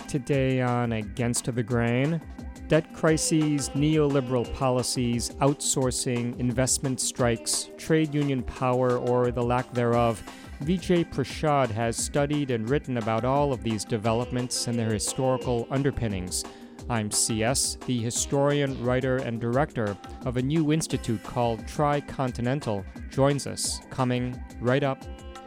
Today on Against the Grain, debt crises, neoliberal policies, outsourcing, investment strikes, trade union power or the lack thereof. Vijay Prashad has studied and written about all of these developments and their historical underpinnings. I'm CS, the historian, writer, and director of a new institute called Tricontinental, joins us, coming right up.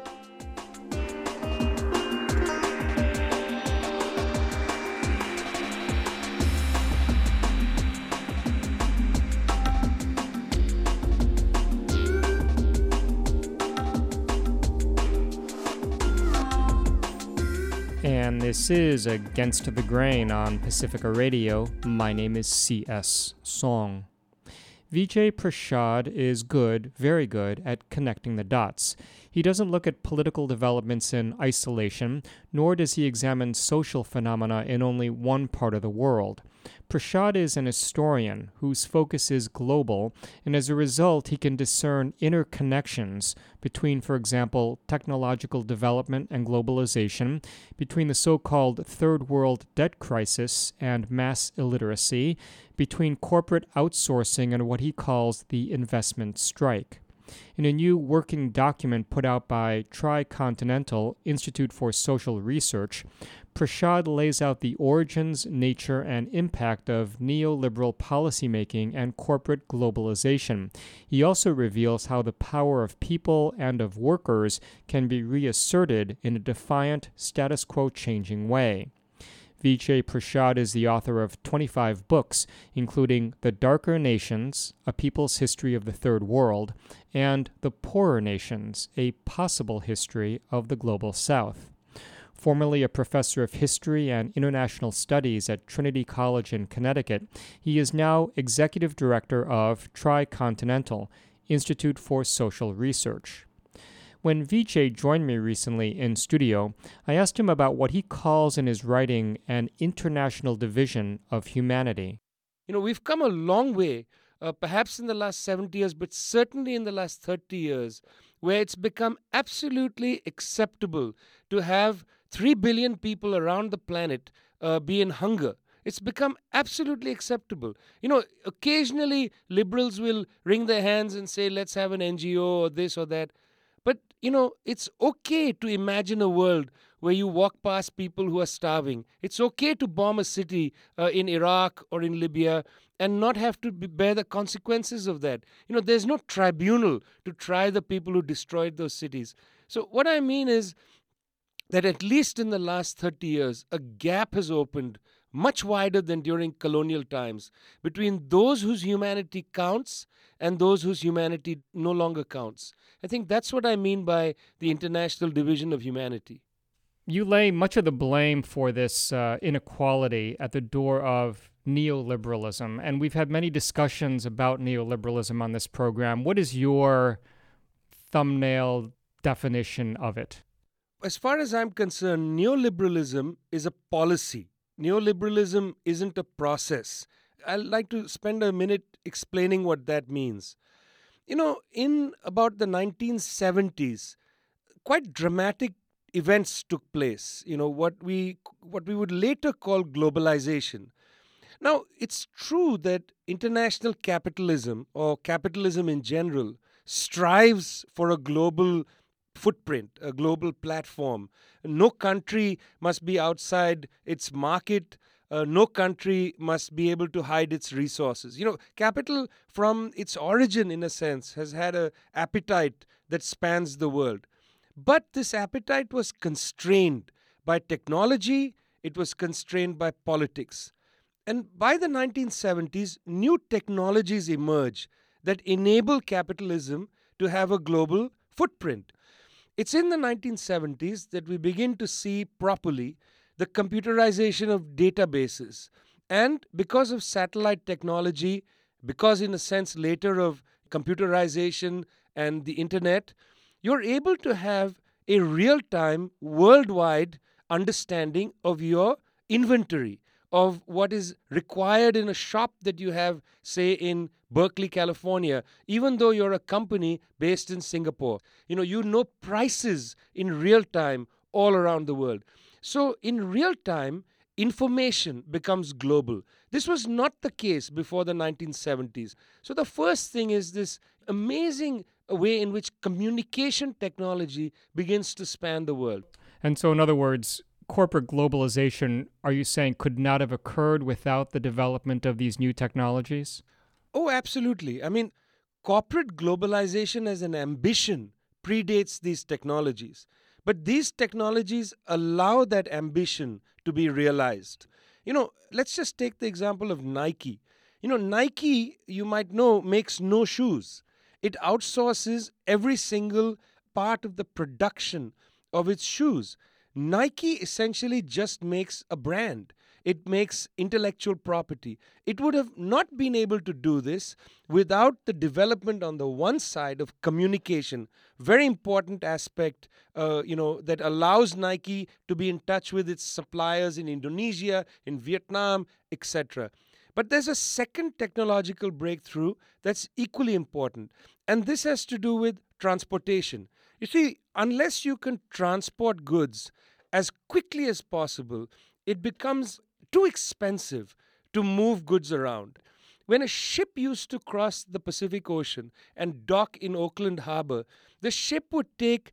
And this is Against the Grain on Pacifica Radio. My name is C.S. Song. Vijay Prashad is good, very good, at connecting the dots. He doesn't look at political developments in isolation, nor does he examine social phenomena in only one part of the world. Prashad is an historian whose focus is global, and as a result, he can discern interconnections between, for example, technological development and globalization, between the so-called third world debt crisis and mass illiteracy, between corporate outsourcing and what he calls the investment strike. In a new working document put out by Tricontinental Institute for Social Research, Prashad lays out the origins, nature, and impact of neoliberal policymaking and corporate globalization. He also reveals how the power of people and of workers can be reasserted in a defiant, status quo changing way. Vijay Prashad is the author of 25 books, including The Darker Nations, A People's History of the Third World, and The Poorer Nations, A Possible History of the Global South. Formerly a professor of history and international studies at Trinity College in Connecticut, he is now executive director of Tricontinental Institute for Social Research. When Vijay joined me recently in studio, I asked him about what he calls in his writing an international division of humanity. We've come a long way, perhaps in the last 70 years, but certainly in the last 30 years, where it's become absolutely acceptable to have 3 billion people around the planet be in hunger. It's become absolutely acceptable. Occasionally liberals will wring their hands and say, let's have an NGO or this or that. But, it's okay to imagine a world where you walk past people who are starving. It's okay to bomb a city in Iraq or in Libya and not have to bear the consequences of that. There's no tribunal to try the people who destroyed those cities. So what I mean is that at least in the last 30 years, a gap has opened much wider than during colonial times between those whose humanity counts and those whose humanity no longer counts. I think that's what I mean by the international division of humanity. You lay much of the blame for this inequality at the door of neoliberalism, and we've had many discussions about neoliberalism on this program. What is your thumbnail definition of it? As far as I'm concerned, neoliberalism is a policy. Neoliberalism isn't a process. I'd like to spend a minute explaining what that means. In about the 1970s, quite dramatic events took place, what we would later call globalization. Now, it's true that international capitalism, or capitalism in general, strives for a global footprint, a global platform. No country must be outside its market. No country must be able to hide its resources. Capital from its origin, in a sense, has had an appetite that spans the world. But this appetite was constrained by technology, it was constrained by politics. And by the 1970s, new technologies emerge that enable capitalism to have a global footprint. It's in the 1970s that we begin to see properly the computerization of databases. And because of satellite technology, because in a sense later of computerization and the internet, you're able to have a real-time, worldwide understanding of your inventory, of what is required in a shop that you have, say, in Berkeley, California, even though you're a company based in Singapore. You know prices in real time all around the world. So in real time, information becomes global. This was not the case before the 1970s. So, the first thing is this amazing way in which communication technology begins to span the world. And so, in other words, corporate globalization, are you saying, could not have occurred without the development of these new technologies? Oh, absolutely. I mean, corporate globalization as an ambition predates these technologies. But these technologies allow that ambition to be realized. Let's just take the example of Nike. Nike, you might know, makes no shoes. It outsources every single part of the production of its shoes. Nike essentially just makes a brand. It makes intellectual property. It would have not been able to do this without the development on the one side of communication, very important aspect, that allows Nike to be in touch with its suppliers in Indonesia, in Vietnam, etc. But there's a second technological breakthrough that's equally important, and this has to do with transportation. You see, unless you can transport goods as quickly as possible, it becomes too expensive to move goods around. When a ship used to cross the Pacific Ocean and dock in Oakland Harbor, the ship would take,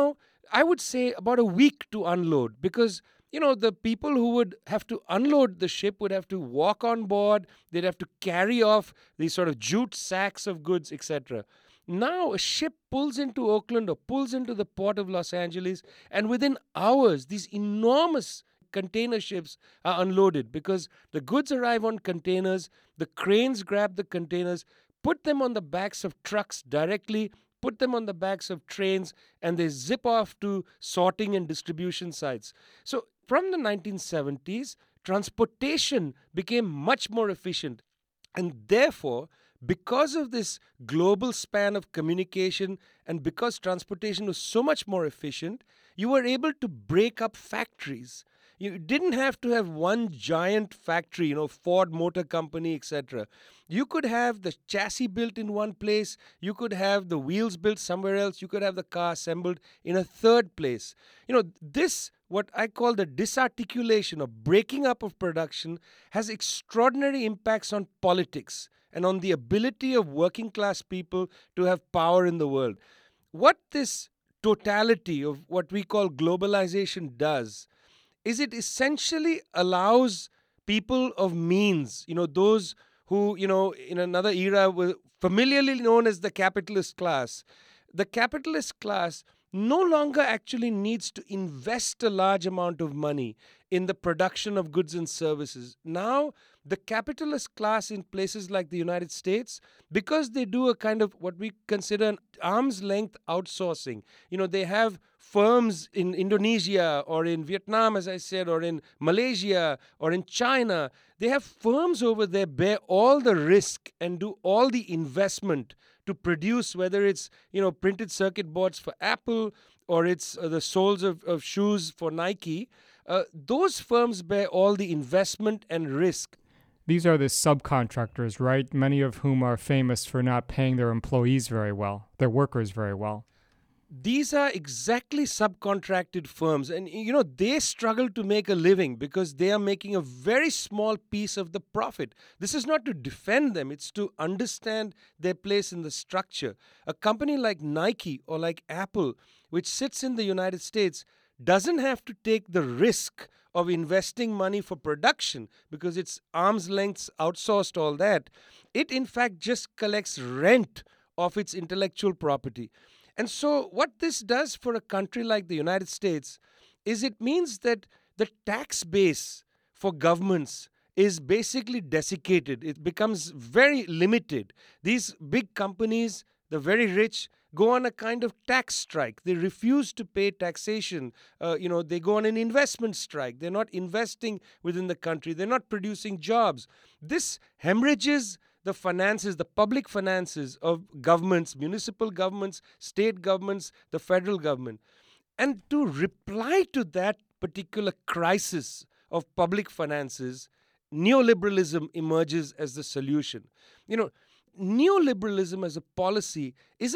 I would say about a week to unload because the people who would have to unload the ship would have to walk on board, they'd have to carry off these sort of jute sacks of goods, etc. Now a ship pulls into Oakland or pulls into the port of Los Angeles, and within hours, these enormous container ships are unloaded because the goods arrive on containers, the cranes grab the containers, put them on the backs of trucks directly, put them on the backs of trains, and they zip off to sorting and distribution sites. So from the 1970s, transportation became much more efficient. And therefore, because of this global span of communication and because transportation was so much more efficient, you were able to break up factories. You didn't have to have one giant factory, Ford Motor Company, etc. You could have the chassis built in one place, you could have the wheels built somewhere else, you could have the car assembled in a third place. This, what I call the disarticulation or breaking up of production, has extraordinary impacts on politics and on the ability of working class people to have power in the world. What this totality of what we call globalization does is it essentially allows people of means, those who, in another era were familiarly known as the capitalist class. The capitalist class no longer actually needs to invest a large amount of money in the production of goods and services. Now, the capitalist class in places like the United States, because they do a kind of what we consider an arm's length outsourcing, they have firms in Indonesia or in Vietnam, as I said, or in Malaysia or in China. They have firms over there bear all the risk and do all the investment to produce, whether it's printed circuit boards for Apple or it's the soles of shoes for Nike. Those firms bear all the investment and risk. These are the subcontractors, right? Many of whom are famous for not paying their employees very well, their workers very well. These are exactly subcontracted firms, and they struggle to make a living because they are making a very small piece of the profit. This is not to defend them, it's to understand their place in the structure. A company like Nike or like Apple, which sits in the United States, doesn't have to take the risk of investing money for production because it's arm's length outsourced all that. It in fact just collects rent of its intellectual property. And so what this does for a country like the United States is it means that the tax base for governments is basically desiccated. It becomes very limited. These big companies, the very rich, go on a kind of tax strike. They refuse to pay taxation. They go on an investment strike. They're not investing within the country. They're not producing jobs. This hemorrhages the finances, the public finances of governments, municipal governments, state governments, the federal government. And to reply to that particular crisis of public finances, neoliberalism emerges as the solution. Neoliberalism as a policy isn't the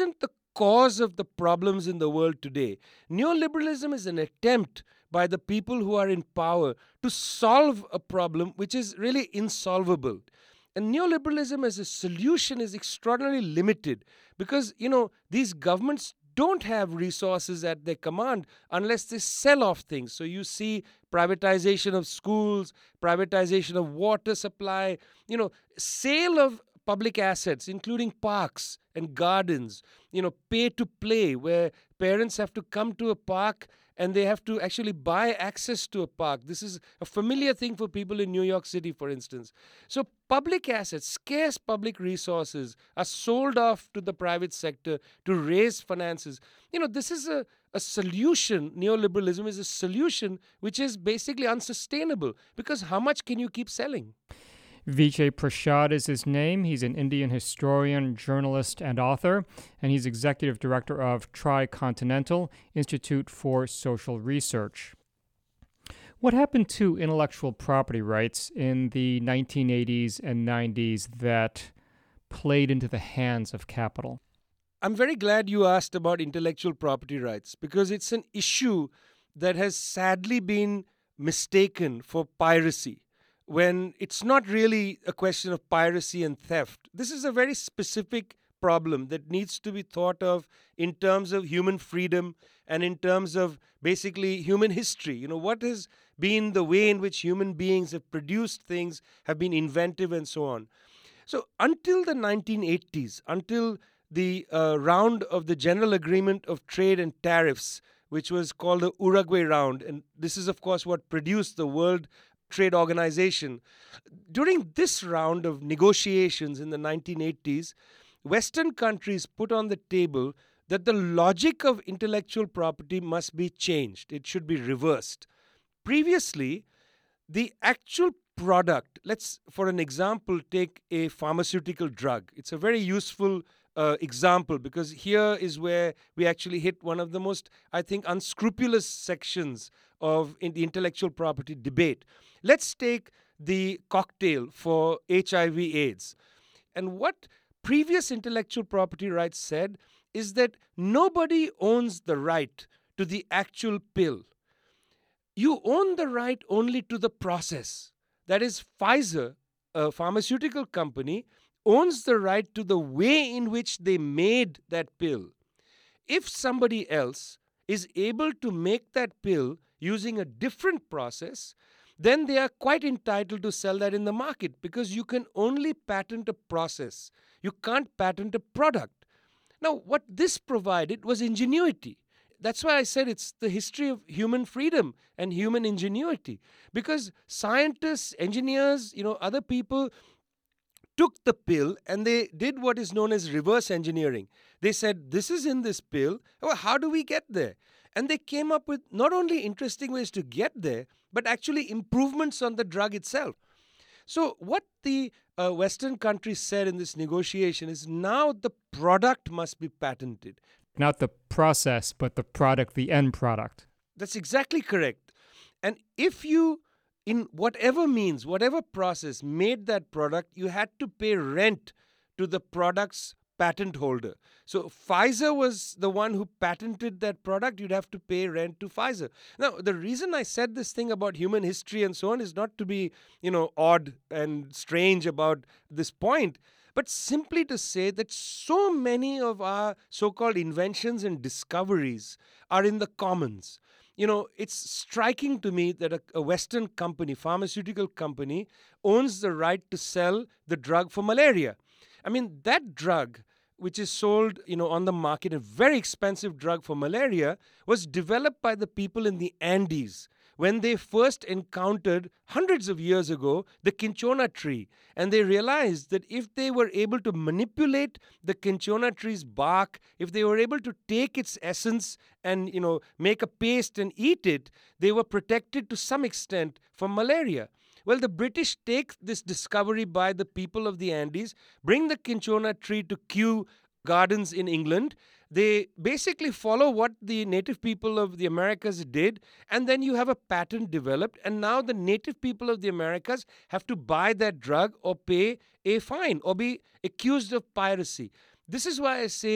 cause of the problems in the world today. Neoliberalism is an attempt by the people who are in power to solve a problem which is really insolvable. And neoliberalism as a solution is extraordinarily limited because, these governments don't have resources at their command unless they sell off things. So you see privatization of schools, privatization of water supply, sale of public assets, including parks and gardens, pay to play, where parents have to come to a park and they have to actually buy access to a park. This is a familiar thing for people in New York City, for instance. So public assets, scarce public resources are sold off to the private sector to raise finances. This is a solution. Neoliberalism is a solution which is basically unsustainable because how much can you keep selling? Vijay Prashad is his name. He's an Indian historian, journalist, and author, and he's executive director of Tricontinental Institute for Social Research. What happened to intellectual property rights in the 1980s and 90s that played into the hands of capital? I'm very glad you asked about intellectual property rights because it's an issue that has sadly been mistaken for piracy, when it's not really a question of piracy and theft. This is a very specific problem that needs to be thought of in terms of human freedom and in terms of basically human history. What has been the way in which human beings have produced things, have been inventive, and so on. So until the 1980s, until the round of the General Agreement of Trade and Tariffs, which was called the Uruguay Round, and this is, of course, what produced the World Trade Organization. During this round of negotiations in the 1980s, Western countries put on the table that the logic of intellectual property must be changed. It should be reversed. Previously, the actual product, let's, for an example, take a pharmaceutical drug. It's a very useful example because here is where we actually hit one of the most, I think, unscrupulous sections of the intellectual property debate. Let's take the cocktail for HIV/AIDS. And what previous intellectual property rights said is that nobody owns the right to the actual pill. You own the right only to the process. That is, Pfizer, a pharmaceutical company, owns the right to the way in which they made that pill. If somebody else is able to make that pill using a different process, then they are quite entitled to sell that in the market because you can only patent a process. You can't patent a product. Now, what this provided was ingenuity. That's why I said it's the history of human freedom and human ingenuity. Because scientists, engineers, other people took the pill and they did what is known as reverse engineering. They said, this is in this pill. Well, how do we get there? And they came up with not only interesting ways to get there, but actually improvements on the drug itself. So what the Western countries said in this negotiation is now the product must be patented. Not the process, but the product, the end product. That's exactly correct. And if you, in whatever means, whatever process made that product, you had to pay rent to the product's patent holder. So Pfizer was the one who patented that product. You'd have to pay rent to Pfizer. Now, the reason I said this thing about human history and so on is not to be, odd and strange about this point, but simply to say that so many of our so-called inventions and discoveries are in the commons. It's striking to me that a Western company, pharmaceutical company, owns the right to sell the drug for malaria. I mean, that drug, which is sold, on the market, a very expensive drug for malaria, was developed by the people in the Andes when they first encountered, hundreds of years ago, the cinchona tree. And they realized that if they were able to manipulate the cinchona tree's bark, if they were able to take its essence and, make a paste and eat it, they were protected to some extent from malaria. Well, the British take this discovery by the people of the Andes, bring the cinchona tree to Kew Gardens in England. They basically follow what the native people of the Americas did, and then you have a patent developed, and now the native people of the Americas have to buy that drug or pay a fine or be accused of piracy. This is why I say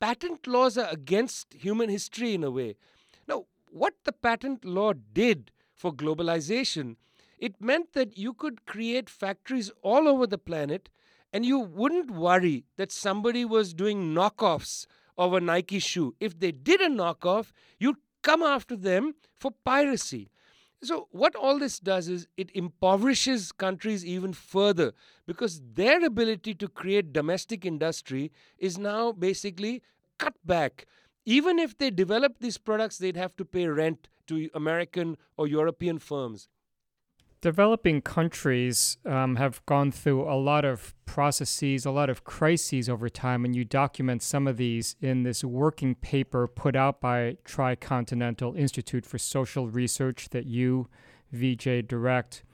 patent laws are against human history in a way. Now, what the patent law did for globalization, it meant that you could create factories all over the planet and you wouldn't worry that somebody was doing knockoffs of a Nike shoe. If they did a knockoff, you'd come after them for piracy. So, what all this does is it impoverishes countries even further because their ability to create domestic industry is now basically cut back. Even if they develop these products, they'd have to pay rent to American or European firms. Developing countries have gone through a lot of processes, a lot of crises over time, and you document some of these in this working paper put out by Tricontinental Institute for Social Research that you, Vijay, direct.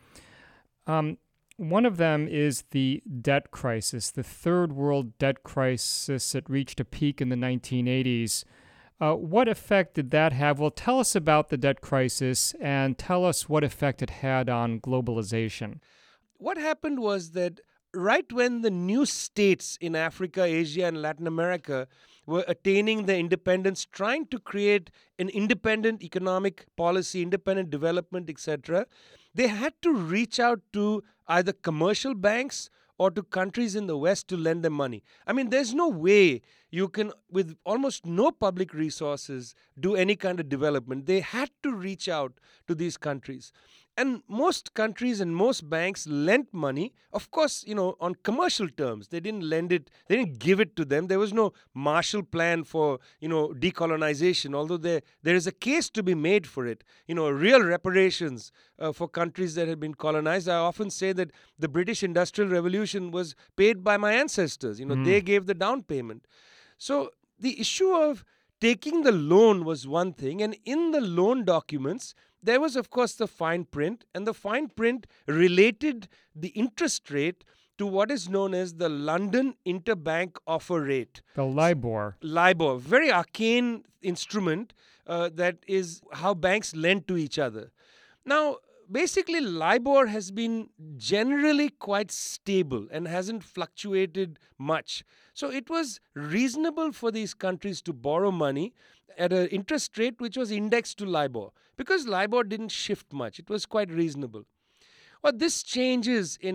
One of them is the debt crisis, the third world debt crisis that reached a peak in the 1980s. What effect did that have? Well, tell us about the debt crisis and tell us what effect it had on globalization. What happened was that right when the new states in Africa, Asia, and Latin America were attaining their independence, trying to create an independent economic policy, independent development, etc., they had to reach out to either commercial banks or to countries in the West to lend them money. I mean, there's no way you can, with almost no public resources, do any kind of development. They had to reach out to these countries. And most countries and most banks lent money, of course, on commercial terms. They didn't lend it, they didn't give it to them. There was no Marshall Plan for, decolonization, although there is a case to be made for it. Real reparations for countries that had been colonized. I often say that the British Industrial Revolution was paid by my ancestors. They gave the down payment. So the issue of taking the loan was one thing, and in the loan documents, there was, of course, the fine print, and the fine print related the interest rate to what is known as the London Interbank Offer Rate. The LIBOR. LIBOR, very arcane instrument that is how banks lend to each other. Now, basically, LIBOR has been generally quite stable and hasn't fluctuated much. So it was reasonable for these countries to borrow money at an interest rate which was indexed to LIBOR because LIBOR didn't shift much. It was quite reasonable. Well, this changes in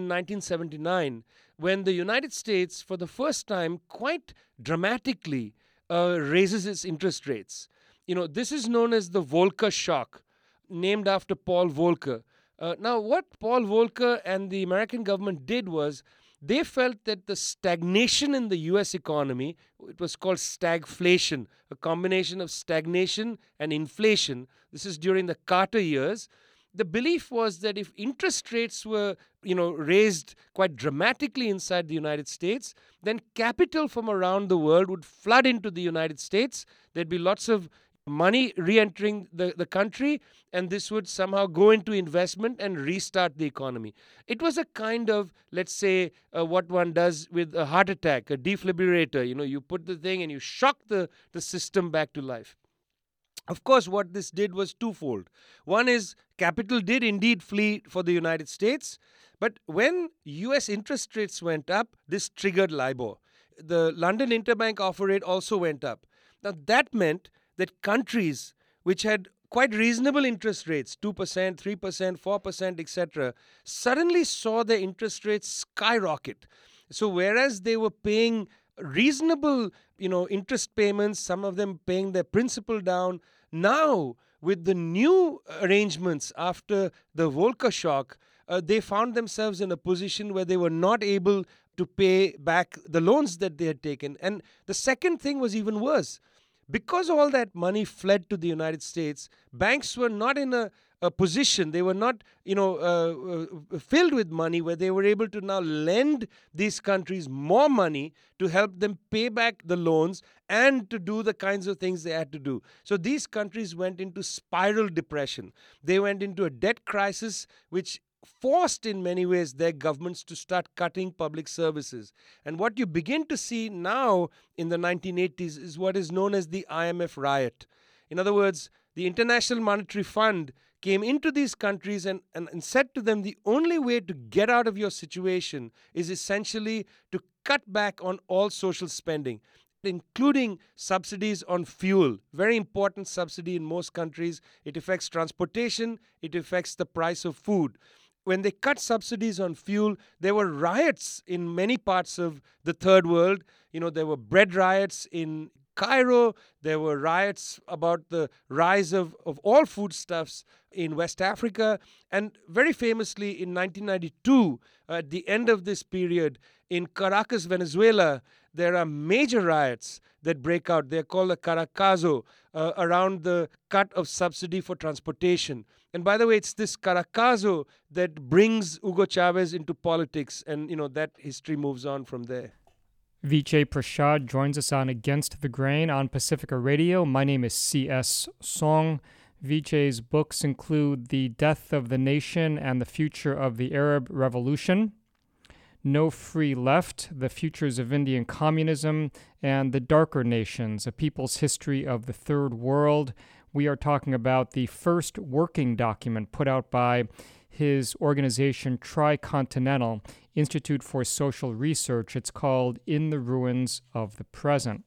1979 when the United States, for the first time, quite dramatically raises its interest rates. This is known as the Volcker shock, named after Paul Volcker. Now, what Paul Volcker and the American government did was they felt that the stagnation in the US economy, it was called stagflation, a combination of stagnation and inflation. This is during the Carter years. The belief was that if interest rates were, raised quite dramatically inside the United States, then capital from around the world would flood into the United States. There'd be lots of money re-entering the country, and this would somehow go into investment and restart the economy. It was a kind of, let's say, what one does with a heart attack, a defibrillator. You put the thing and you shock the system back to life. Of course, what this did was twofold. One is capital did indeed flee for the United States, but when US interest rates went up, this triggered LIBOR. The London Interbank Offer Rate also went up. Now, that meant that countries which had quite reasonable interest rates, 2%, 3%, 4%, etc., suddenly saw their interest rates skyrocket. So whereas they were paying reasonable, interest payments, some of them paying their principal down, now with the new arrangements after the Volcker shock, they found themselves in a position where they were not able to pay back the loans that they had taken. And the second thing was even worse. Because all that money fled to the United States, banks were not in a position, they were not, filled with money where they were able to now lend these countries more money to help them pay back the loans and to do the kinds of things they had to do. So these countries went into spiral depression. They went into a debt crisis which forced in many ways their governments to start cutting public services. And what you begin to see now in the 1980s is what is known as the IMF riot. In other words, the International Monetary Fund came into these countries and said to them, the only way to get out of your situation is essentially to cut back on all social spending. including subsidies on fuel. Very important subsidy in most countries. It affects transportation, it affects the price of food. When they cut subsidies on fuel, there were riots in many parts of the third world. There were bread riots in Cairo. There were riots about the rise of all foodstuffs in West Africa. And very famously in 1992, at the end of this period, in Caracas, Venezuela, there are major riots that break out. They're called the Caracazo, around the cut of subsidy for transportation. And by the way, it's this Caracazo that brings Hugo Chavez into politics. And, that history moves on from there. Vijay Prashad joins us on Against the Grain on Pacifica Radio. My name is C.S. Song. Vijay's books include The Death of the Nation and the Future of the Arab Revolution, No Free Left, The Futures of Indian Communism, and The Darker Nations, A People's History of the Third World. We are talking about the first working document put out by his organization Tricontinental Institute for Social Research. It's called In the Ruins of the Present.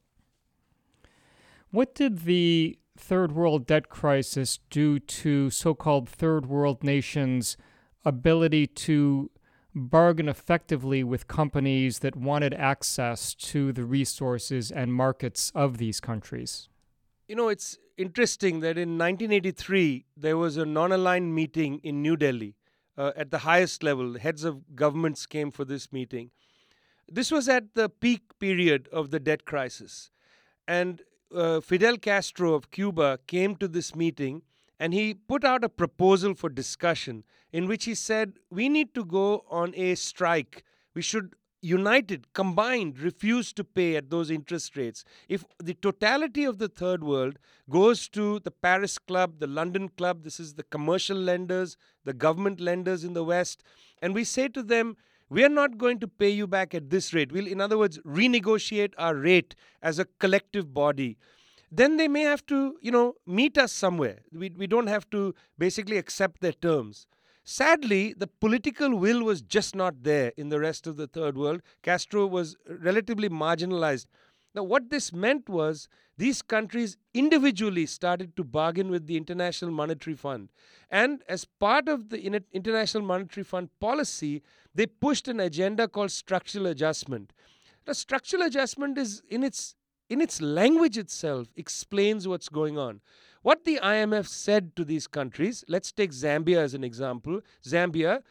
What did the Third World debt crisis do to so-called Third World nations' ability to bargain effectively with companies that wanted access to the resources and markets of these countries? It's interesting that in 1983, there was a non-aligned meeting in New Delhi. At the highest level, heads of governments came for this meeting. This was at the peak period of the debt crisis. And Fidel Castro of Cuba came to this meeting and he put out a proposal for discussion in which he said, we need to go on a strike. We should united, combined, refuse to pay at those interest rates. If the totality of the third world goes to the Paris Club, the London Club, this is the commercial lenders, the government lenders in the West, and we say to them, we are not going to pay you back at this rate. We'll, in other words, renegotiate our rate as a collective body. Then they may have to, meet us somewhere. We don't have to basically accept their terms. Sadly, the political will was just not there in the rest of the third world. Castro was relatively marginalized. Now, what this meant was these countries individually started to bargain with the International Monetary Fund. And as part of the International Monetary Fund policy, they pushed an agenda called structural adjustment. The structural adjustment is in its language itself explains what's going on. What the IMF said to these countries, let's take Zambia as an example. Zambia,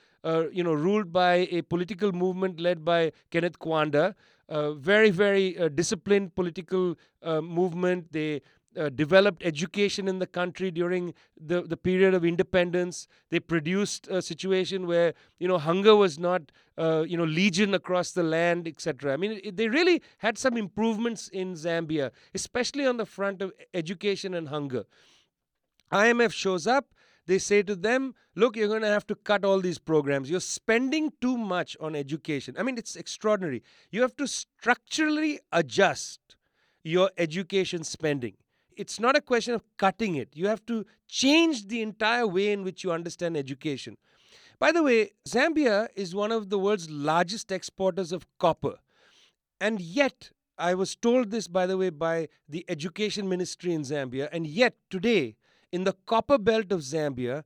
ruled by a political movement led by Kenneth Kaunda, very, very disciplined political movement. They developed education in the country during the period of independence. They produced a situation where, hunger was not, legion across the land, etc. I mean, they really had some improvements in Zambia, especially on the front of education and hunger. IMF shows up. They say to them, look, you're going to have to cut all these programs. You're spending too much on education. I mean, it's extraordinary. You have to structurally adjust your education spending. It's not a question of cutting it. You have to change the entire way in which you understand education. By the way, Zambia is one of the world's largest exporters of copper. And yet, I was told this, by the way, by the education ministry in Zambia, and yet today, in the copper belt of Zambia,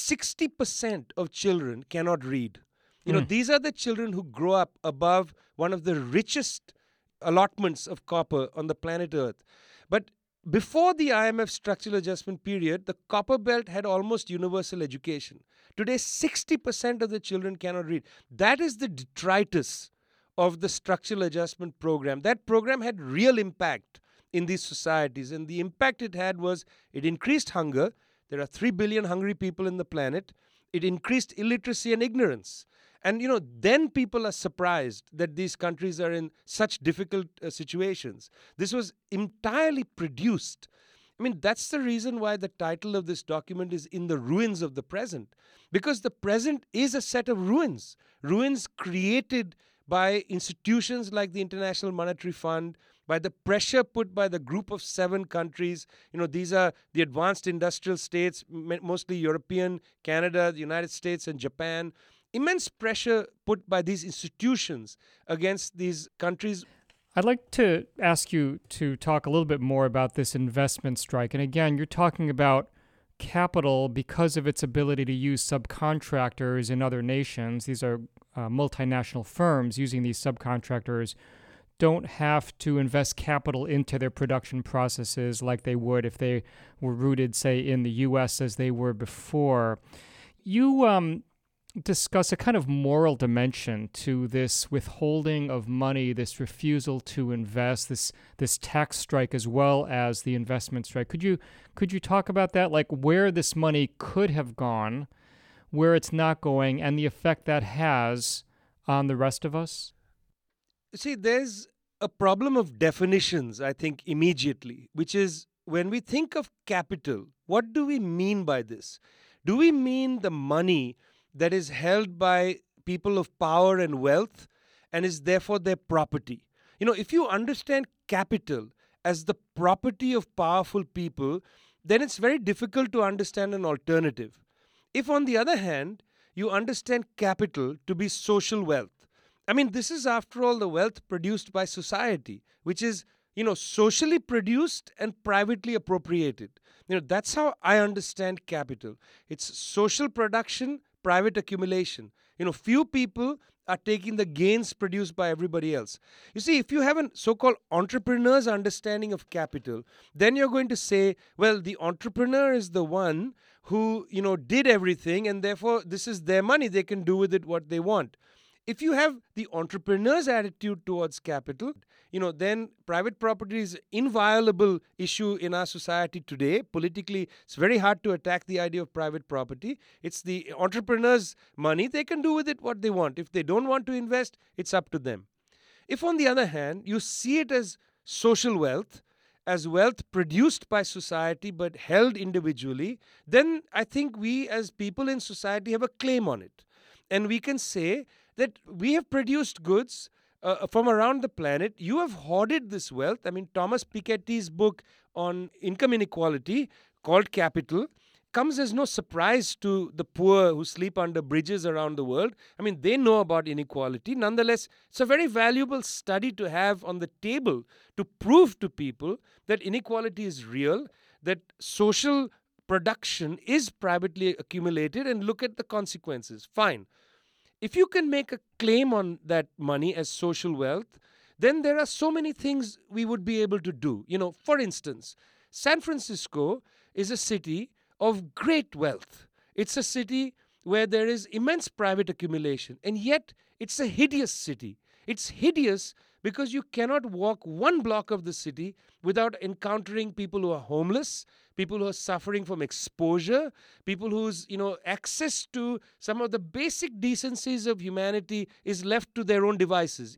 60% of children cannot read. These are the children who grow up above one of the richest allotments of copper on the planet Earth. But before the IMF structural adjustment period, the copper belt had almost universal education. Today, 60% of the children cannot read. That is the detritus of the structural adjustment program. That program had real impact in these societies. And the impact it had was it increased hunger. There are 3 billion hungry people in the planet. It increased illiteracy and ignorance. And, then people are surprised that these countries are in such difficult situations. This was entirely produced. I mean, that's the reason why the title of this document is In the Ruins of the Present. Because the present is a set of ruins. Ruins created by institutions like the International Monetary Fund, by the pressure put by the group of 7 countries. These are the advanced industrial states, mostly European, Canada, the United States, and Japan. Immense pressure put by these institutions against these countries. I'd like to ask you to talk a little bit more about this investment strike. And again, you're talking about capital because of its ability to use subcontractors in other nations. These are multinational firms using these subcontractors don't have to invest capital into their production processes like they would if they were rooted, say, in the U.S. as they were before. You discuss a kind of moral dimension to this withholding of money, this refusal to invest, this tax strike as well as the investment strike. Could you talk about that, like where this money could have gone, where it's not going, and the effect that has on the rest of us? See, there's a problem of definitions, I think, immediately, which is when we think of capital, what do we mean by this? Do we mean the money that is held by people of power and wealth and is therefore their property? If you understand capital as the property of powerful people, then it's very difficult to understand an alternative. If, on the other hand, you understand capital to be social wealth, this is, after all, the wealth produced by society, which is, socially produced and privately appropriated. That's how I understand capital. It's social production, private accumulation. Few people are taking the gains produced by everybody else. You see, if you have a so-called entrepreneur's understanding of capital, then you're going to say, well, the entrepreneur is the one who, did everything, and therefore this is their money. They can do with it what they want. If you have the entrepreneur's attitude towards capital, then private property is an inviolable issue in our society today. Politically, it's very hard to attack the idea of private property. It's the entrepreneur's money. They can do with it what they want. If they don't want to invest, it's up to them. If, on the other hand, you see it as social wealth, as wealth produced by society but held individually, then I think we as people in society have a claim on it. And we can say that we have produced goods from around the planet. You have hoarded this wealth. Thomas Piketty's book on income inequality, called Capital, comes as no surprise to the poor who sleep under bridges around the world. They know about inequality. Nonetheless, it's a very valuable study to have on the table to prove to people that inequality is real, that social production is privately accumulated, and look at the consequences. Fine. If you can make a claim on that money as social wealth, then there are so many things we would be able to do. For instance, San Francisco is a city of great wealth. It's a city where there is immense private accumulation, and yet it's a hideous city. It's hideous because you cannot walk one block of the city without encountering people who are homeless, people who are suffering from exposure, people whose access to some of the basic decencies of humanity is left to their own devices.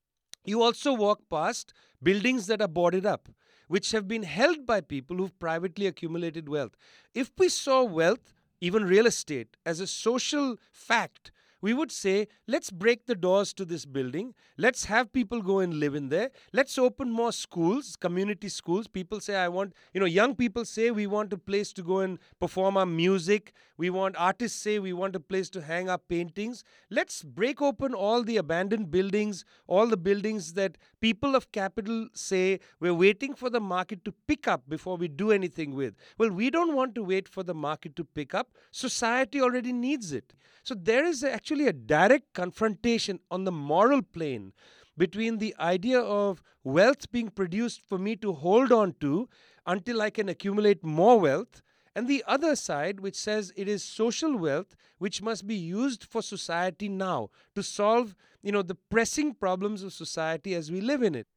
You also walk past buildings that are boarded up, which have been held by people who've privately accumulated wealth. If we saw wealth, even real estate, as a social fact, we would say, let's break the doors to this building. Let's have people go and live in there. Let's open more schools, community schools. People say, young people say we want a place to go and perform our music. Artists say we want a place to hang our paintings. Let's break open all the abandoned buildings, all the buildings that people of capital say we're waiting for the market to pick up before we do anything with. Well, we don't want to wait for the market to pick up. Society already needs it. So there is actually a direct confrontation on the moral plane between the idea of wealth being produced for me to hold on to until I can accumulate more wealth, and the other side which says it is social wealth which must be used for society now to solve the pressing problems of society as we live in it.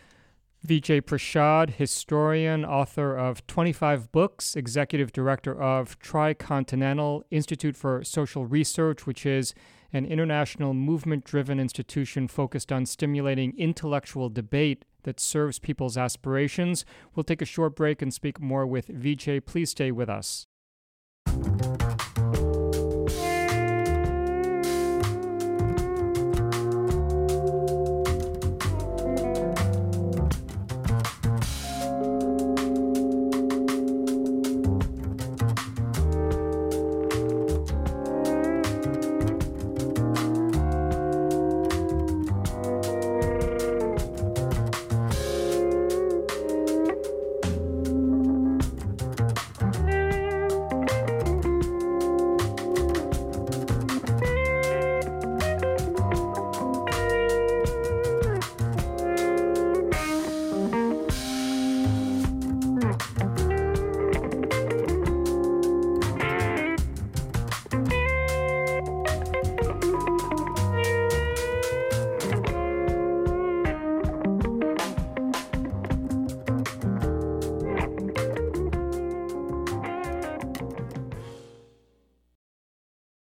Vijay Prashad, historian, author of 25 books, executive director of Tricontinental Institute for Social Research, which is an international movement-driven institution focused on stimulating intellectual debate that serves people's aspirations. We'll take a short break and speak more with Vijay. Please stay with us.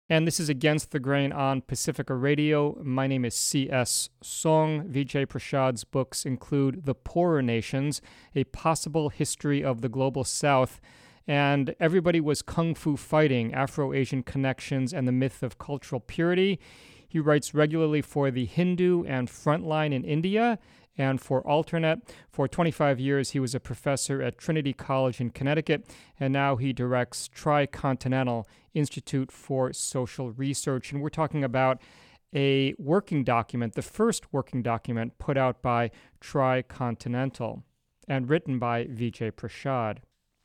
And this is Against the Grain on Pacifica Radio. My name is C.S. Song. Vijay Prashad's books include The Poorer Nations, A Possible History of the Global South, and Everybody Was Kung Fu Fighting, Afro-Asian Connections and the Myth of Cultural Purity. He writes regularly for The Hindu and Frontline in India, and for Alternet. For 25 years, he was a professor at Trinity College in Connecticut, and now he directs Tricontinental Institute for Social Research. And we're talking about a working document, the first working document put out by Tricontinental and written by Vijay Prashad.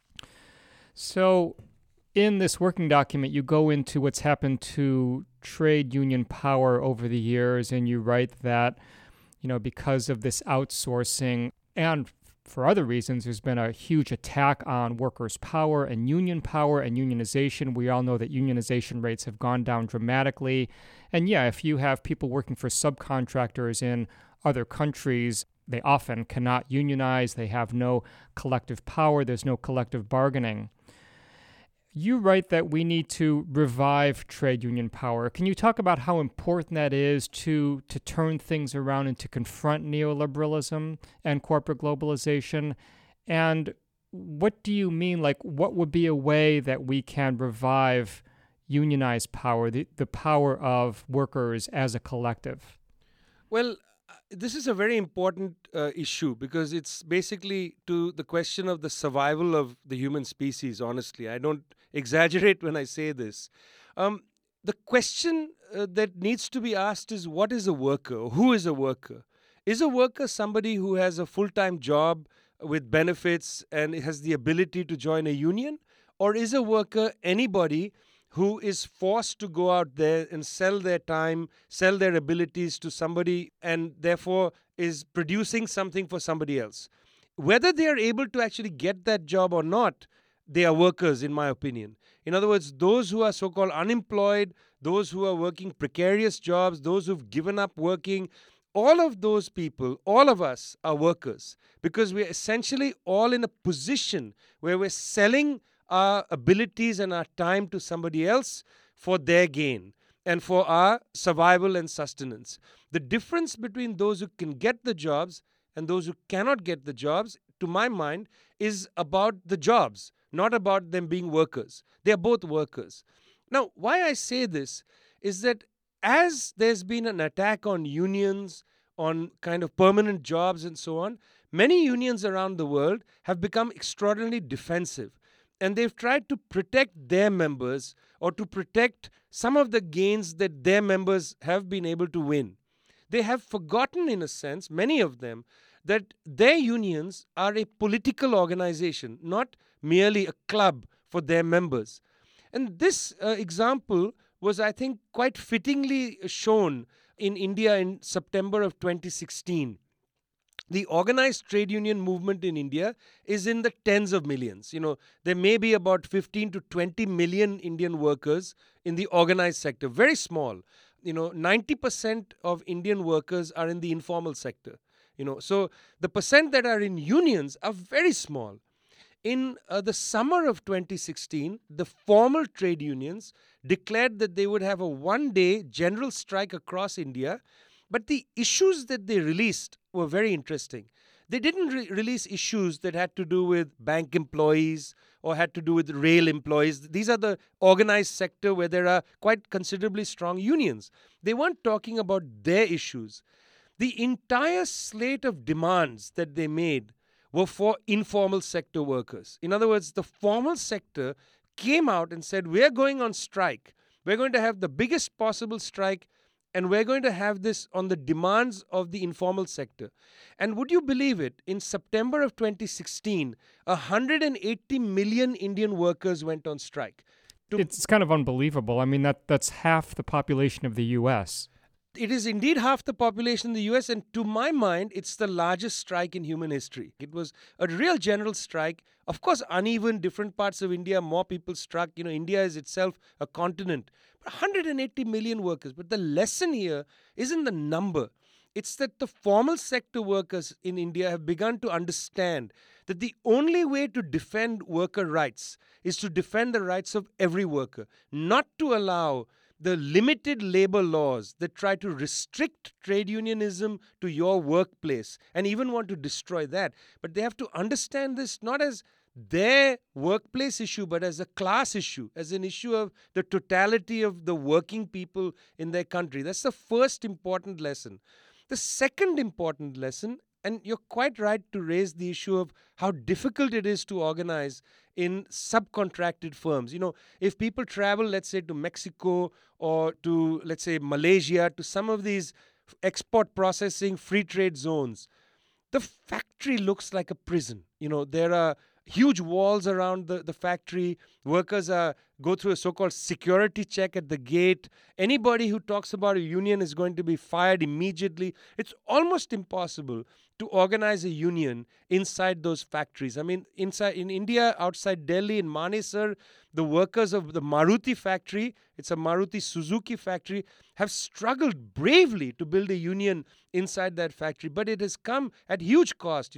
So in this working document, you go into what's happened to trade union power over the years, and you write that because of this outsourcing and for other reasons, there's been a huge attack on workers' power and unionization. We all know that unionization rates have gone down dramatically. And yeah, if you have people working for subcontractors in other countries, they often cannot unionize. They have no collective power. There's no collective bargaining. You write that we need to revive trade union power. Can you talk about how important that is to turn things around and to confront neoliberalism and corporate globalization? And what do you mean? What would be a way that we can revive unionized power, the power of workers as a collective? Well, this is a very important issue because it's basically to the question of the survival of the human species, honestly. I don't exaggerate when I say this. The question that needs to be asked is, what is a worker? Who is a worker? Is a worker somebody who has a full-time job with benefits and has the ability to join a union? Or is a worker anybody who is forced to go out there and sell their time, sell their abilities to somebody, and therefore is producing something for somebody else? Whether they are able to actually get that job or not, they are workers, in my opinion. In other words, those who are so-called unemployed, those who are working precarious jobs, those who've given up working, all of those people, all of us are workers because we're essentially all in a position where we're selling our abilities and our time to somebody else for their gain and for our survival and sustenance. The difference between those who can get the jobs and those who cannot get the jobs, to my mind, is about the jobs, not about them being workers. They are both workers. Now, why I say this is that as there's been an attack on unions, on kind of permanent jobs and so on, many unions around the world have become extraordinarily defensive. And they've tried to protect their members or to protect some of the gains that their members have been able to win. They have forgotten, in a sense, many of them, that their unions are a political organization, not merely a club for their members. And this example was, I think, quite fittingly shown in India in September of 2016. The organized trade union movement in India is in the tens of millions. There may be about 15 to 20 million Indian workers in the organized sector, very small. 90% of Indian workers are in the informal sector. So the percent that are in unions are very small. In the summer of 2016, the formal trade unions declared that they would have a one-day general strike across India. But the issues that they released were very interesting. They didn't release issues that had to do with bank employees or had to do with rail employees. These are the organized sector where there are quite considerably strong unions. They weren't talking about their issues. The entire slate of demands that they made were for informal sector workers. In other words, the formal sector came out and said, we're going on strike. We're going to have the biggest possible strike, and we're going to have this on the demands of the informal sector. And would you believe it? In September of 2016, 180 million Indian workers went on strike. It's kind of unbelievable. I mean, that's half the population of the U.S. It is indeed half the population in the US, and to my mind, it's the largest strike in human history. It was a real general strike. Of course, uneven, different parts of India, more people struck. India is itself a continent. 180 million workers. But the lesson here isn't the number. It's that the formal sector workers in India have begun to understand that the only way to defend worker rights is to defend the rights of every worker, not to allow the limited labor laws that try to restrict trade unionism to your workplace and even want to destroy that. But they have to understand this not as their workplace issue, but as a class issue, as an issue of the totality of the working people in their country. That's the first important lesson. The second important lesson, and you're quite right to raise the issue of how difficult it is to organize in subcontracted firms. If people travel, let's say, to Mexico or to, let's say, Malaysia, to some of these export processing free trade zones, the factory looks like a prison. There are huge walls around the factory. Workers go through a so-called security check at the gate. Anybody who talks about a union is going to be fired immediately. It's almost impossible to organize a union inside those factories. I mean, inside in India, outside Delhi, in Manesar, the workers of the Maruti factory, it's a Maruti Suzuki factory, have struggled bravely to build a union inside that factory. But it has come at huge cost,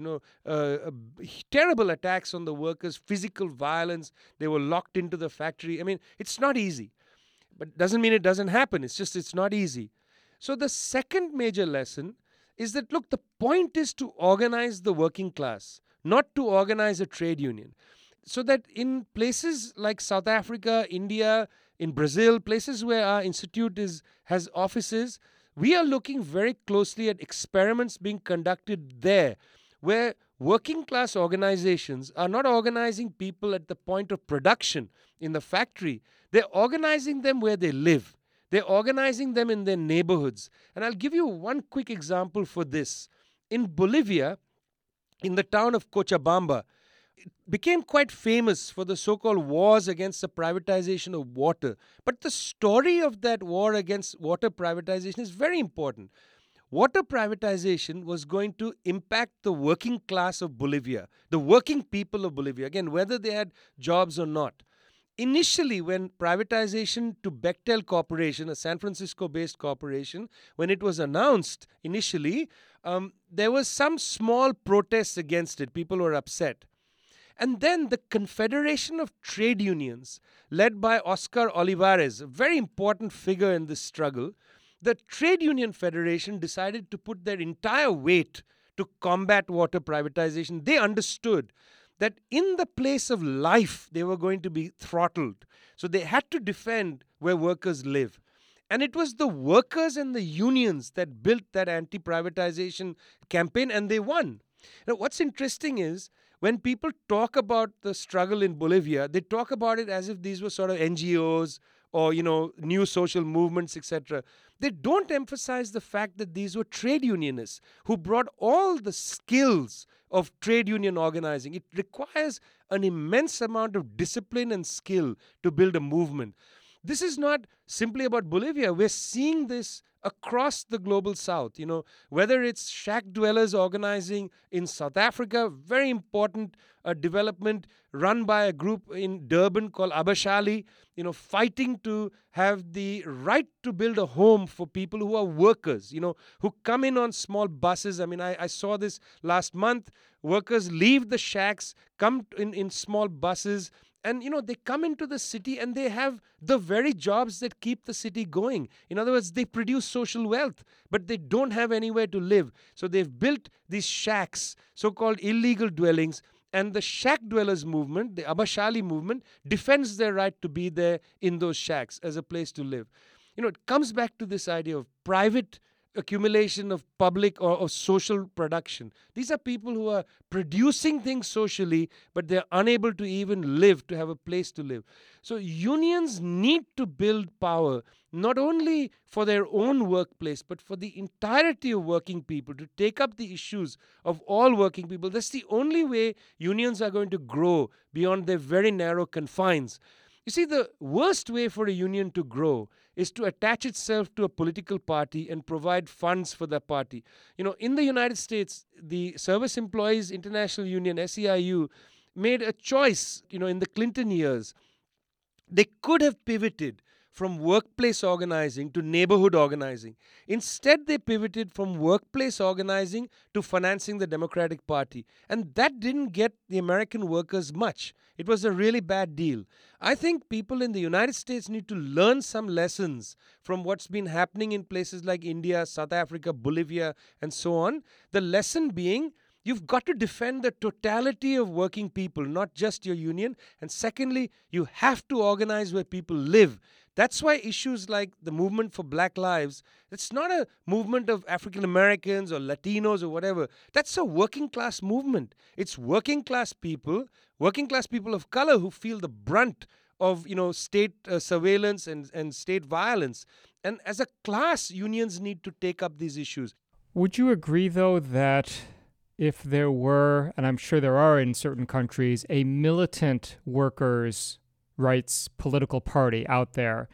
terrible attacks on the workers, physical violence. They were locked into the factory. I mean, it's not easy. But doesn't mean it doesn't happen. It's just it's not easy. So the second major lesson is that, look, the point is to organize the working class, not to organize a trade union. So that in places like South Africa, India, in Brazil, places where our institute has offices, we are looking very closely at experiments being conducted there, where working class organizations are not organizing people at the point of production in the factory. They're organizing them where they live. They're organizing them in their neighborhoods. And I'll give you one quick example for this. In Bolivia, in the town of Cochabamba, it became quite famous for the so-called wars against the privatization of water. But the story of that war against water privatization is very important. Water privatization was going to impact the working class of Bolivia, the working people of Bolivia, again, whether they had jobs or not. Initially, when privatization to Bechtel Corporation, a San Francisco-based corporation, when it was announced initially, there was some small protests against it. People were upset. And then the Confederation of Trade Unions, led by Oscar Olivares, a very important figure in this struggle, the Trade Union Federation decided to put their entire weight to combat water privatization. They understood that in the place of life, they were going to be throttled. So they had to defend where workers live. And it was the workers and the unions that built that anti-privatization campaign, and they won. Now, what's interesting is, when people talk about the struggle in Bolivia, they talk about it as if these were sort of NGOs or, new social movements, etc. They don't emphasize the fact that these were trade unionists who brought all the skills of trade union organizing. It requires an immense amount of discipline and skill to build a movement. This is not simply about Bolivia. We're seeing this across the global south, whether it's shack dwellers organizing in South Africa, very important development run by a group in Durban called Abashali, fighting to have the right to build a home for people who are workers, who come in on small buses. I mean, I saw this last month. Workers leave the shacks, come in small buses, and, they come into the city and they have the very jobs that keep the city going. In other words, they produce social wealth, but they don't have anywhere to live. So they've built these shacks, so-called illegal dwellings, and the shack dwellers movement, the Abashali movement, defends their right to be there in those shacks as a place to live. It comes back to this idea of private accumulation of public or social production. These are people who are producing things socially, but they're unable to even live, to have a place to live. So unions need to build power, not only for their own workplace, but for the entirety of working people, to take up the issues of all working people. That's the only way unions are going to grow beyond their very narrow confines. You see, the worst way for a union to grow is to attach itself to a political party and provide funds for that party. In the United States, the Service Employees International Union, SEIU, made a choice, in the Clinton years. They could have pivoted from workplace organizing to neighborhood organizing. Instead, they pivoted from workplace organizing to financing the Democratic Party. And that didn't get the American workers much. It was a really bad deal. I think people in the United States need to learn some lessons from what's been happening in places like India, South Africa, Bolivia, and so on. The lesson being, you've got to defend the totality of working people, not just your union. And secondly, you have to organize where people live. That's why issues like the movement for Black Lives, it's not a movement of African Americans or Latinos or whatever. That's a working class movement. It's working class people of color who feel the brunt of state surveillance and state violence. And as a class, unions need to take up these issues. Would you agree, though, that if there were, and I'm sure there are in certain countries, a militant workers' rights political party out there,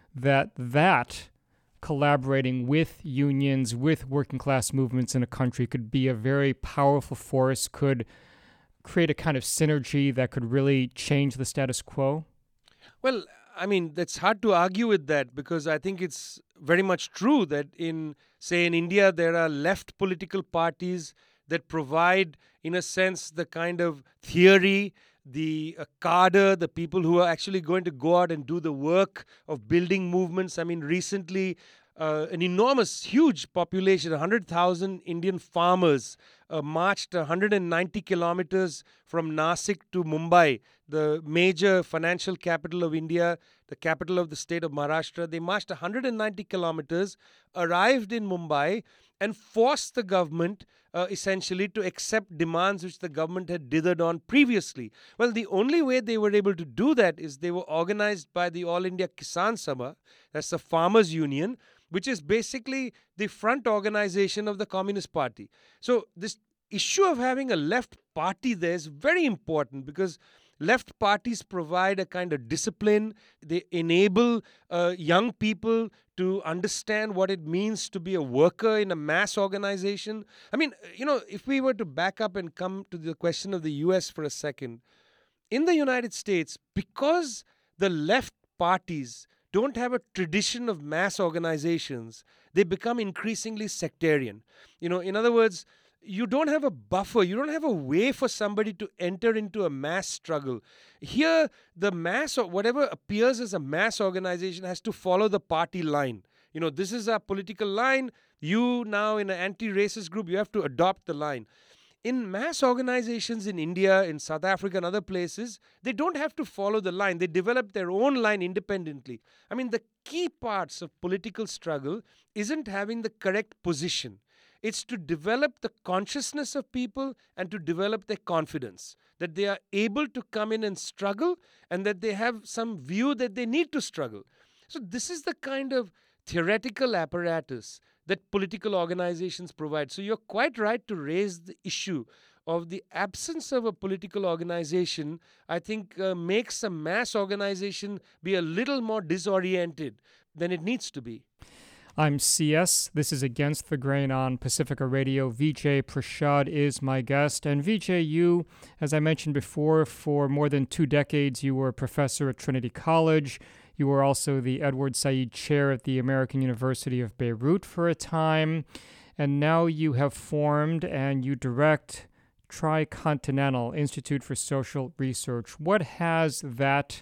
that collaborating with unions, with working class movements in a country could be a very powerful force, could create a kind of synergy that could really change the status quo? Well, I mean, that's hard to argue with that, because I think it's very much true that in India, there are left political parties that provide, in a sense, the kind of theory, the cadre, the people who are actually going to go out and do the work of building movements. I mean, recently, an enormous, huge population, 100,000 Indian farmers marched 190 kilometers from Nasik to Mumbai, the major financial capital of India, the capital of the state of Maharashtra. They marched 190 kilometers, arrived in Mumbai, and forced the government essentially to accept demands which the government had dithered on previously. Well, the only way they were able to do that is they were organized by the All India Kisan Sabha, that's the farmers' union, which is basically the front organization of the Communist Party. So this issue of having a left party there is very important, because left parties provide a kind of discipline. They enable young people to understand what it means to be a worker in a mass organization. I mean, if we were to back up and come to the question of the US for a second, in the United States, because the left parties don't have a tradition of mass organizations, they become increasingly sectarian. In other words, you don't have a buffer. You don't have a way for somebody to enter into a mass struggle. Here, the mass, or whatever appears as a mass organization, has to follow the party line. This is our political line. You now, in an anti-racist group, you have to adopt the line. In mass organizations in India, in South Africa and other places, they don't have to follow the line. They develop their own line independently. I mean, the key parts of political struggle isn't having the correct position. It's to develop the consciousness of people and to develop their confidence, that they are able to come in and struggle, and that they have some view that they need to struggle. So this is the kind of theoretical apparatus that political organizations provide. So you're quite right to raise the issue of the absence of a political organization. I think makes a mass organization be a little more disoriented than it needs to be. I'm CS. This is Against the Grain on Pacifica Radio. Vijay Prashad is my guest. And Vijay, you, as I mentioned before, for more than 2 decades, you were a professor at Trinity College. You were also the Edward Said Chair at the American University of Beirut for a time. And now you have formed and you direct Tricontinental Institute for Social Research. What has that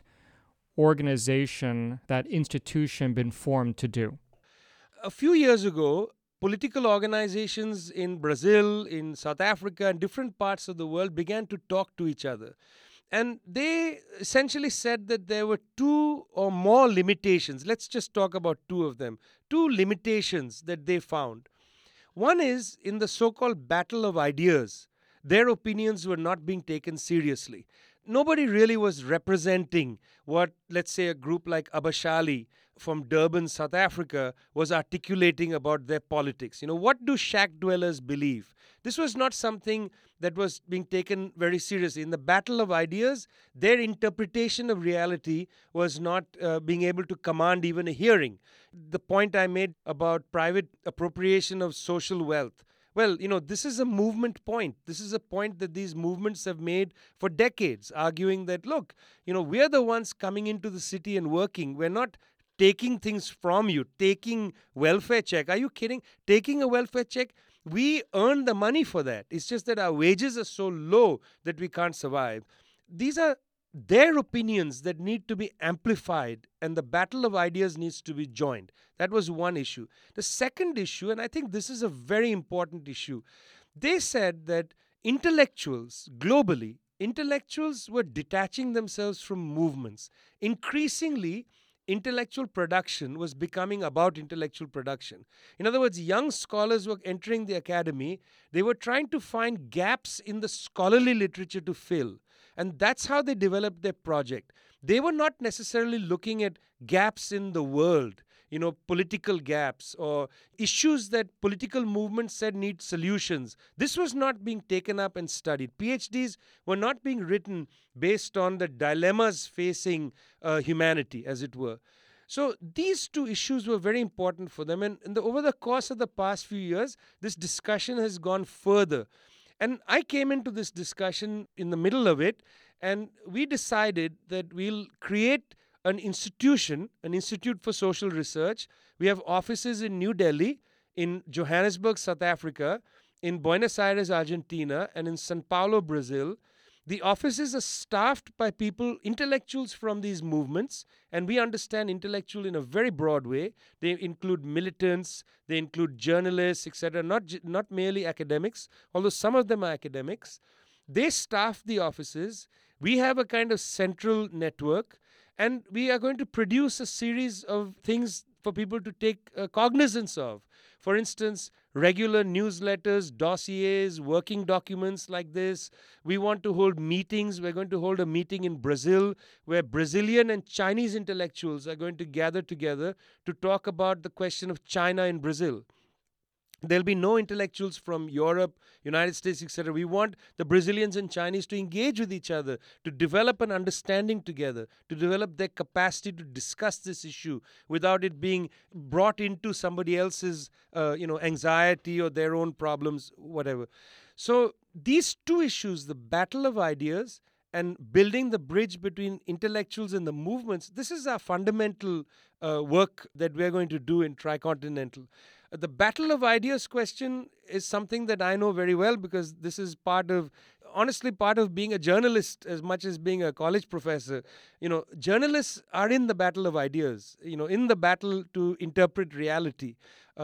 organization, that institution, been formed to do? A few years ago, political organizations in Brazil, in South Africa, and different parts of the world began to talk to each other. And they essentially said that there were 2 or more limitations. Let's just talk about 2 of them. 2 limitations that they found. One is in the so-called battle of ideas. Their opinions were not being taken seriously. Nobody really was representing what, let's say, a group like Abashali from Durban, South Africa, was articulating about their politics. What do shack dwellers believe? This was not something that was being taken very seriously. In the battle of ideas, their interpretation of reality was not being able to command even a hearing. The point I made about private appropriation of social wealth. Well, this is a movement point. This is a point that these movements have made for decades, arguing that, look, we're the ones coming into the city and working. We're not taking things from you, taking welfare check. Are you kidding? Taking a welfare check, we earn the money for that. It's just that our wages are so low that we can't survive. These are their opinions that need to be amplified, and the battle of ideas needs to be joined. That was one issue. The second issue, and I think this is a very important issue, they said that intellectuals globally, intellectuals were detaching themselves from movements. Increasingly, intellectual production was becoming about intellectual production. In other words, young scholars were entering the academy. They were trying to find gaps in the scholarly literature to fill. And that's how they developed their project. They were not necessarily looking at gaps in the world, political gaps or issues that political movements said need solutions. This was not being taken up and studied. PhDs were not being written based on the dilemmas facing humanity, as it were. So these two issues were very important for them. And over the course of the past few years, this discussion has gone further. And I came into this discussion in the middle of it, and we decided that we'll create an institute for social research. We have offices in New Delhi, in Johannesburg, South Africa, in Buenos Aires, Argentina, and in Sao Paulo, Brazil. The offices are staffed by people, intellectuals from these movements, and we understand intellectual in a very broad way. They include militants, they include journalists, etc., not merely academics, although some of them are academics. They staff the offices. We have a kind of central network, and we are going to produce a series of things for people to take cognizance of. For instance, regular newsletters, dossiers, working documents like this. We want to hold meetings. We're going to hold a meeting in Brazil where Brazilian and Chinese intellectuals are going to gather together to talk about the question of China in Brazil. There'll be no intellectuals from Europe, United States, etc. We want the Brazilians and Chinese to engage with each other, to develop an understanding together, to develop their capacity to discuss this issue without it being brought into somebody else's anxiety or their own problems, whatever. So these two issues, the battle of ideas and building the bridge between intellectuals and the movements, this is our fundamental work that we're going to do in Tricontinental. The battle of ideas question is something that I know very well because this is honestly part of being a journalist as much as being a college professor. Journalists are in the battle of ideas, in the battle to interpret reality.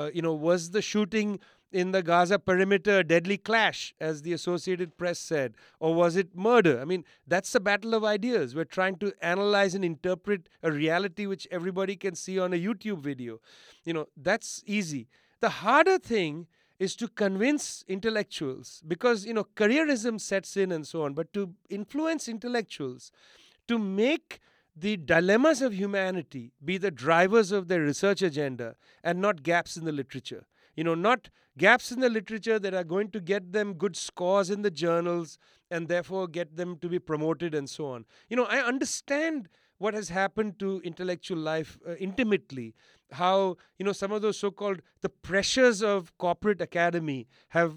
Was the shooting in the Gaza perimeter a deadly clash, as the Associated Press said, or was it murder? I mean, that's the battle of ideas. We're trying to analyze and interpret a reality which everybody can see on a YouTube video. That's easy. The harder thing is to convince intellectuals because, careerism sets in and so on, but to influence intellectuals to make the dilemmas of humanity be the drivers of their research agenda and not gaps in the literature. Not gaps in the literature that are going to get them good scores in the journals and therefore get them to be promoted and so on. I understand what has happened to intellectual life intimately, how, some of those so-called the pressures of corporate academy have,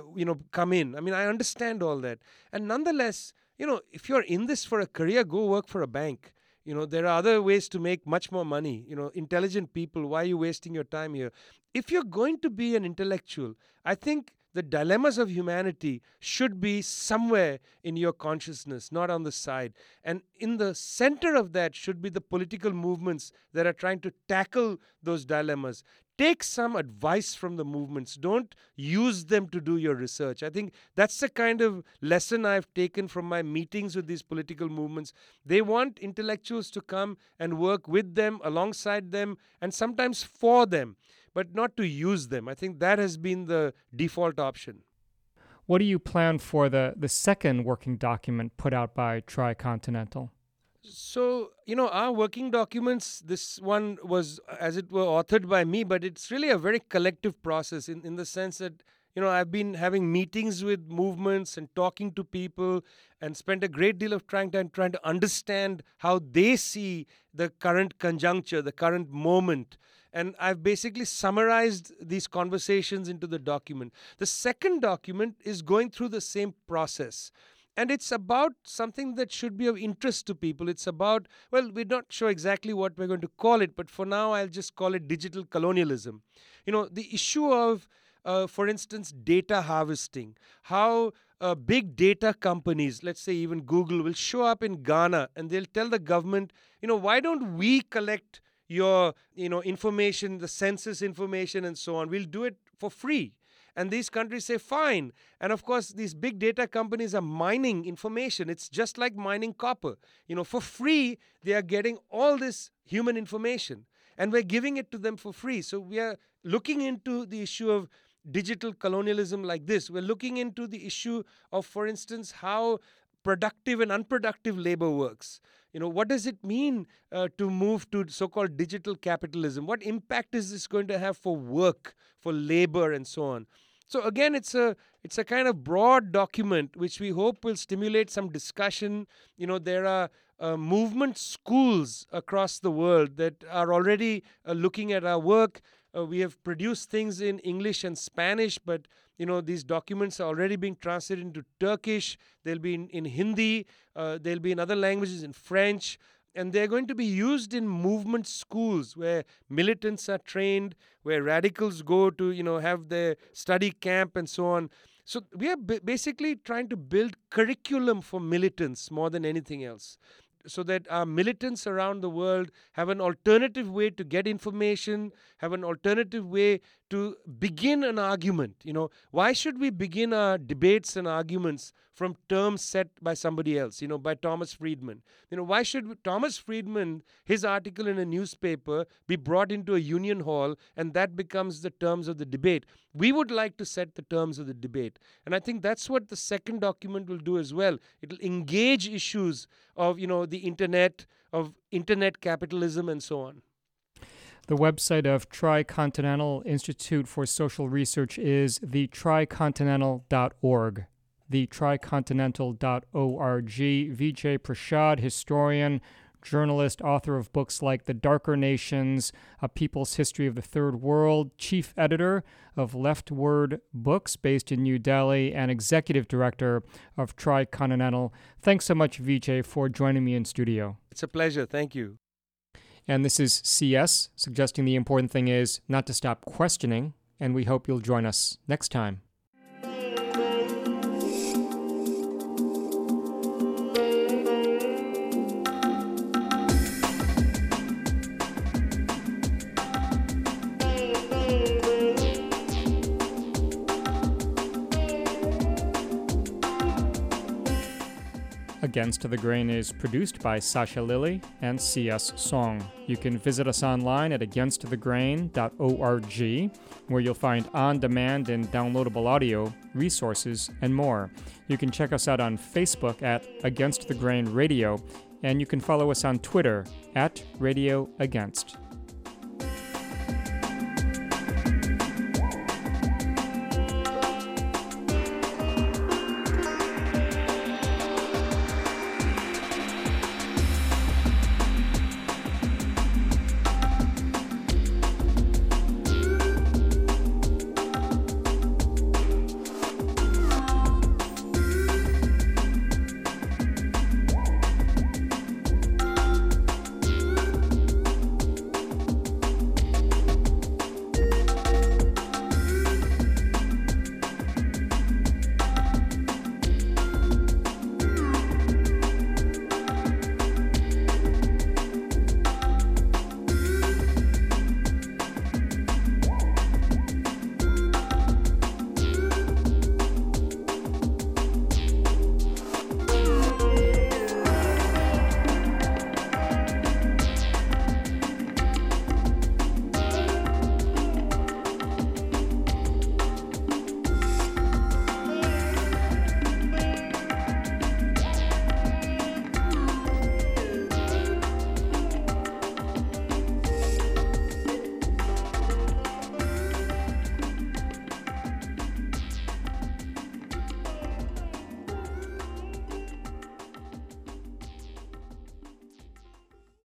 come in. I mean, I understand all that. And nonetheless, if you're in this for a career, go work for a bank. There are other ways to make much more money. Intelligent people, why are you wasting your time here? If you're going to be an intellectual, I think the dilemmas of humanity should be somewhere in your consciousness, not on the side. And in the center of that should be the political movements that are trying to tackle those dilemmas. Take some advice from the movements. Don't use them to do your research. I think that's the kind of lesson I've taken from my meetings with these political movements. They want intellectuals to come and work with them, alongside them, and sometimes for them, but not to use them. I think that has been the default option. What do you plan for the second working document put out by Tricontinental? So, our working documents, this one was, as it were, authored by me, but it's really a very collective process in the sense that, I've been having meetings with movements and talking to people and spent a great deal of trying to understand how they see the current conjuncture, the current moment. And I've basically summarized these conversations into the document. The second document is going through the same process. And it's about something that should be of interest to people. It's about, well, we're not sure exactly what we're going to call it, but for now, I'll just call it digital colonialism. The issue of, for instance, data harvesting, how big data companies, let's say even Google, will show up in Ghana and they'll tell the government, why don't we collect your, information, the census information and so on. We'll do it for free. And these countries say, fine. And of course, these big data companies are mining information. It's just like mining copper. For free, they are getting all this human information. And we're giving it to them for free. So we are looking into the issue of digital colonialism like this. We're looking into the issue of, for instance, how productive and unproductive labor works. What does it mean to move to so-called digital capitalism? What impact is this going to have for work, for labor, and so on? So again, it's a kind of broad document which we hope will stimulate some discussion. There are movement schools across the world that are already looking at our work. We have produced things in English and Spanish, but these documents are already being translated into Turkish. They'll be in Hindi. They'll be in other languages, in French. And they're going to be used in movement schools where militants are trained, where radicals go to, have their study camp and so on. So we are basically trying to build curriculum for militants more than anything else, so that our militants around the world have an alternative way to get information, have an alternative way to begin an argument. Why should we begin our debates and arguments from terms set by somebody else, by Thomas Friedman? Why should Thomas Friedman, his article in a newspaper, be brought into a union hall and that becomes the terms of the debate? We would like to set the terms of the debate. And I think that's what the second document will do as well. It will engage issues of, the internet, of internet capitalism and so on. The website of Tricontinental Institute for Social Research is thetricontinental.org. thetricontinental.org. Vijay Prashad, historian, journalist, author of books like The Darker Nations, A People's History of the Third World, chief editor of Leftward Books based in New Delhi, and executive director of Tricontinental. Thanks so much, Vijay, for joining me in studio. It's a pleasure. Thank you. And this is CS, suggesting the important thing is not to stop questioning, and we hope you'll join us next time. Against the Grain is produced by Sasha Lilly and C.S. Song. You can visit us online at againstthegrain.org, where you'll find on-demand and downloadable audio, resources, and more. You can check us out on Facebook at Against the Grain Radio, and you can follow us on Twitter at Radio Against.